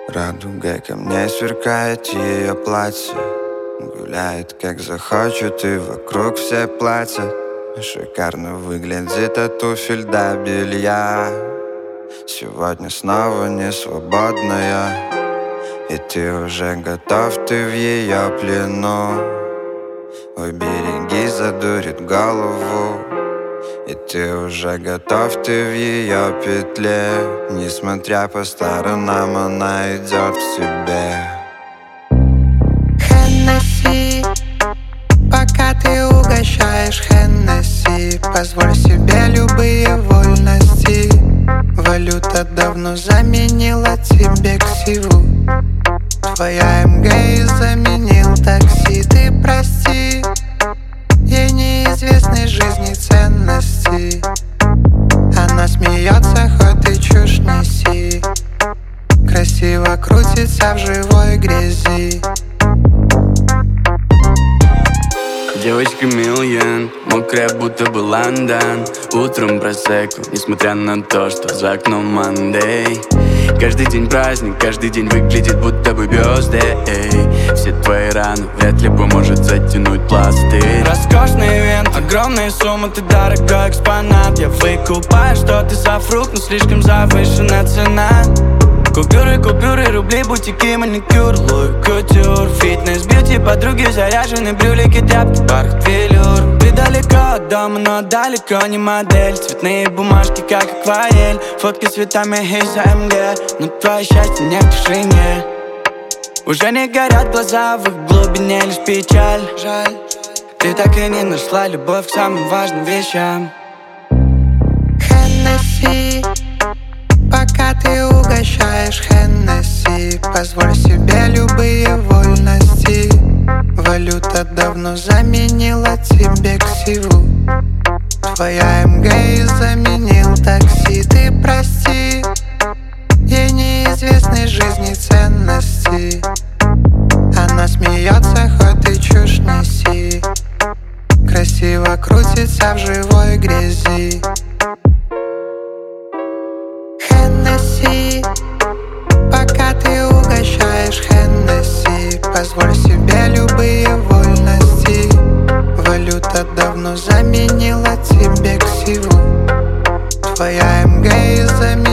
Радугой ко мне сверкает ее платье. Гуляет как захочет и вокруг все платят. Шикарно выглядит от туфель до белья. Сегодня снова не свободная, и ты уже готов, ты в ее плену. Ой, береги, задурит голову, и ты уже готов, ты в ее петле. Несмотря по сторонам, она идет к тебе. Хеннесси, пока ты угощаешь Хеннесси, позволь себе любые вольности. Валюта давно заменила тебе ксиву. Твоя МГ заменил такси. Ты прости, ей неизвестны жизни ценности. Она смеется, хоть ты чушь неси. Красиво крутится в живой грязи. Девочка миллион, мокрая, будто бы Лондон. Утром просеку, несмотря на то, что за окном Monday. Каждый день праздник, каждый день выглядит будто бы birthday. Все твои раны вряд ли поможет затянуть пластырь. Роскошный ивент, огромные суммы, ты дорогой экспонат. Я выкупаю, что ты за фрукт, но слишком завышена цена. Купюры, рубли, бутики, маникюр, Луи Кутюр, фитнес, бьюти, подруги, заряжены, брюлики, тряпки, бархат, велюр. Ты далеко от дома, но далеко не модель. Цветные бумажки, как акварель, фотки с цветами из-за МГ. Но твое счастье не в тишине. Уже не горят глаза, в их глубине лишь печаль. Жаль, ты так и не нашла любовь к самым важным вещам. Хеннесси, пока ты угощаешь Хеннесси, позволь себе любые вольности. Валюта давно заменила тебе ксиву. Твоя МГ заменил такси. Ты прости, ей неизвестны жизни ценности. Она смеется, хоть ты чушь неси. Красиво крутится в живой грязи. Хеннесси, пока ты угощаешь Хеннесси, позволь себе любые вольности. Валюта давно заменила тебе ксиву. Твоя МГ заменила